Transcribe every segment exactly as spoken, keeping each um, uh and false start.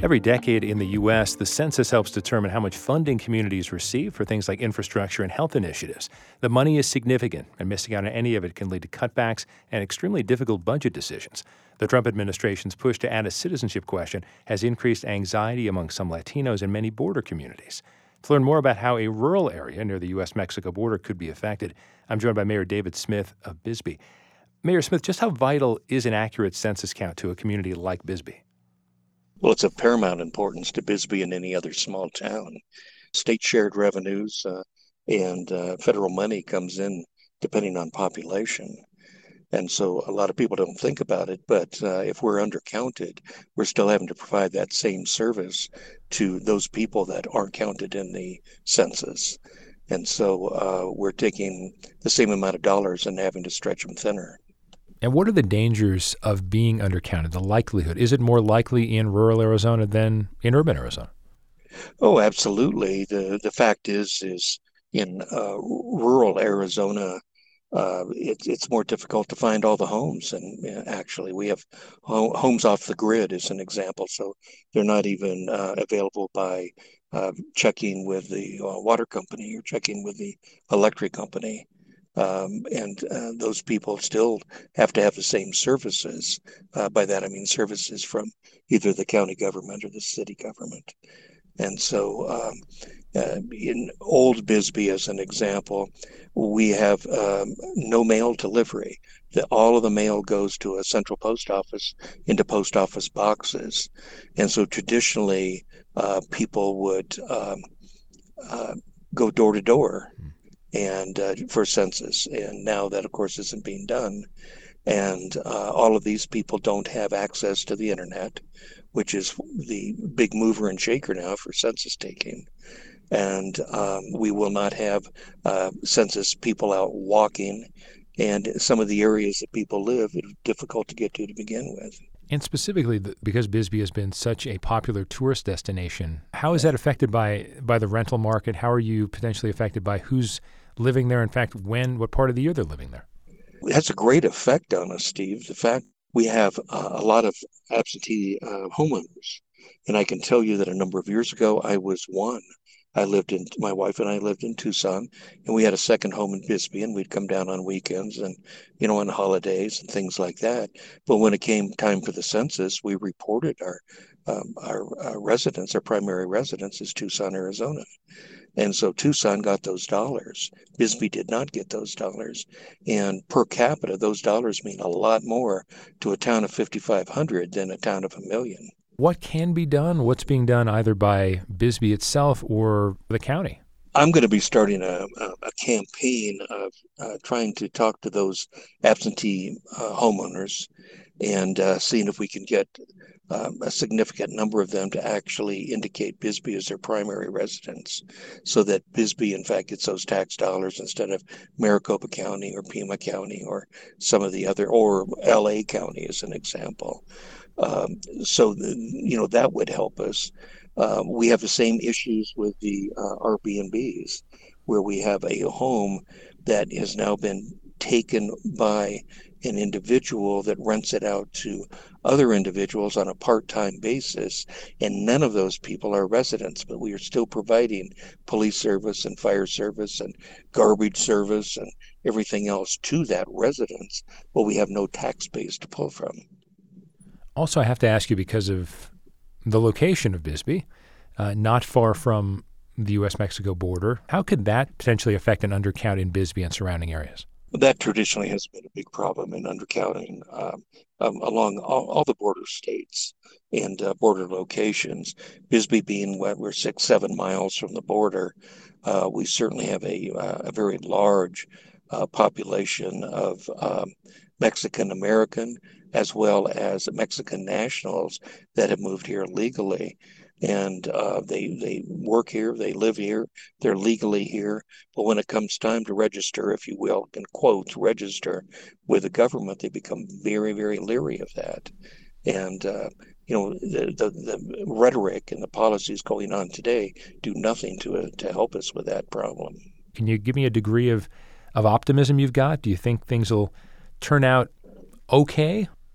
Every decade in the U S, the census helps determine how much funding communities receive for things like infrastructure and health initiatives. The money is significant, and missing out on any of it can lead to cutbacks and extremely difficult budget decisions. The Trump administration's push to add a citizenship question has increased anxiety among some Latinos and many border communities. To learn more about how a rural area near the U S Mexico border could be affected, I'm joined by Mayor David Smith of Bisbee. Mayor Smith, just how vital is an accurate census count to a community like Bisbee? Well, it's of paramount importance to Bisbee and any other small town. State shared revenues uh, and uh, federal money comes in depending on population. And so a lot of people don't think about it, but uh, if we're undercounted, we're still having to provide that same service to those people that aren't counted in the census. And so uh, we're taking the same amount of dollars and having to stretch them thinner. And what are the dangers of being undercounted, the likelihood? Is it more likely in rural Arizona than in urban Arizona? Oh, absolutely. The the fact is, is in uh, rural Arizona, uh, it, it's more difficult to find all the homes. And uh, actually, we have ho- homes off the grid as an example. So they're not even uh, available by uh, checking with the uh, water company or checking with the electric company. Um, and uh, those people still have to have the same services. Uh, by that, I mean services from either the county government or the city government. And so um, uh, in Old Bisbee, as an example, we have um, no mail delivery. The, all of the mail goes to a central post office into post office boxes. And so traditionally, uh, people would um, uh, go door to door and uh, for census. And now that, of course, isn't being done. And uh, all of these people don't have access to the internet, which is the big mover and shaker now for census taking. And um, we will not have uh, census people out walking. And some of the areas that people live, it's difficult to get to to begin with. And specifically, because Bisbee has been such a popular tourist destination, how is that affected by, by the rental market? How are you potentially affected by who's living there? In fact, when, what part of the year they're living there? It has a great effect on us, Steve. The fact we have uh, a lot of absentee uh, homeowners. And I can tell you that a number of years ago, I was one. I lived in, my wife and I lived in Tucson, and we had a second home in Bisbee, and we'd come down on weekends and, you know, on holidays and things like that. But when it came time for the census, we reported our, um, our, our residence, our primary residence is Tucson, Arizona. And so Tucson got those dollars. Bisbee did not get those dollars. And per capita, those dollars mean a lot more to a town of fifty-five hundred than a town of a million. What can be done? What's being done either by Bisbee itself or the county? I'm going to be starting a, a, a campaign of uh, trying to talk to those absentee uh, homeowners and uh, seeing if we can get um, a significant number of them to actually indicate Bisbee as their primary residence, so that Bisbee, in fact, gets those tax dollars instead of Maricopa County or Pima County or some of the other, or L A County as an example. Um, so, the, you know, that would help us. Uh, we have the same issues with the uh, Airbnbs, where we have a home that has now been taken by an individual that rents it out to other individuals on a part-time basis, and none of those people are residents, but we are still providing police service and fire service and garbage service and everything else to that residence, but we have no tax base to pull from. Also, I have to ask you, because of the location of Bisbee, uh, not far from the U S Mexico border, how could that potentially affect an undercount in Bisbee and surrounding areas? That traditionally has been a big problem in undercounting um, um, along all, all the border states and uh, border locations. Bisbee being what we're six, seven miles from the border, uh, we certainly have a, uh, a very large uh, population of um, Mexican American as well as Mexican nationals that have moved here legally. And uh, they they work here, they live here, they're legally here. But when it comes time to register, if you will, in quotes, register with the government, they become very, very leery of that. And, uh, you know, the, the, the rhetoric and the policies going on today do nothing to uh, to help us with that problem. Can you give me a degree of, of optimism you've got? Do you think things will turn out okay?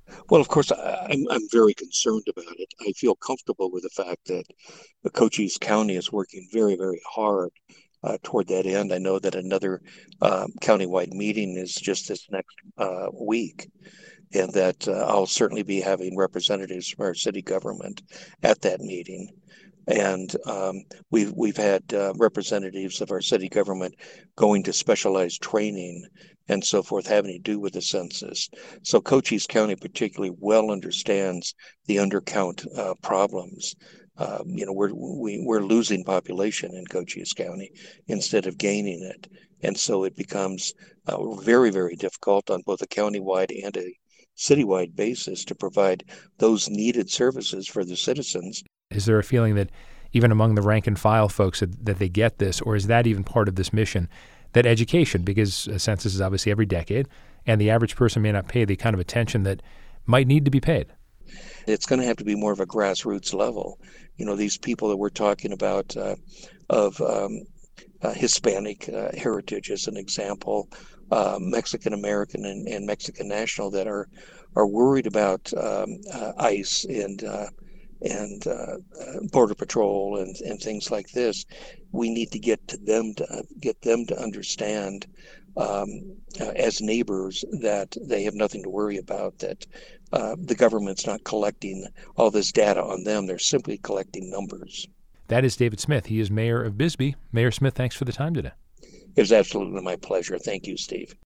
Well, of course, I, I'm I'm very concerned about it. I feel comfortable with the fact that the Cochise County is working very, very hard uh, toward that end. I know that another um, countywide meeting is just this next uh, week, and that uh, I'll certainly be having representatives from our city government at that meeting. And um, we've we've had uh, representatives of our city government going to specialized training and so forth, having to do with the census. So Cochise County particularly well understands the undercount uh, problems. Um, you know, we're we, we're losing population in Cochise County instead of gaining it, and so it becomes uh, very very difficult on both a countywide and a citywide basis to provide those needed services for the citizens. Is there a feeling that even among the rank and file folks that, that they get this, or is that even part of this mission, that education, because a census is obviously every decade, and the average person may not pay the kind of attention that might need to be paid? It's going to have to be more of a grassroots level. You know, these people that we're talking about uh, of um, uh, Hispanic uh, heritage, as an example, uh, Mexican American and, and Mexican national that are are worried about um, uh, ICE and uh, and uh, uh, border patrol and, and things like this. We need to get to them to uh, get them to understand um, uh, as neighbors that they have nothing to worry about, that uh, the government's not collecting all this data on them. They're simply collecting numbers. That is David Smith. He is mayor of Bisbee. Mayor Smith, thanks for the time today. It was absolutely my pleasure. Thank you, Steve.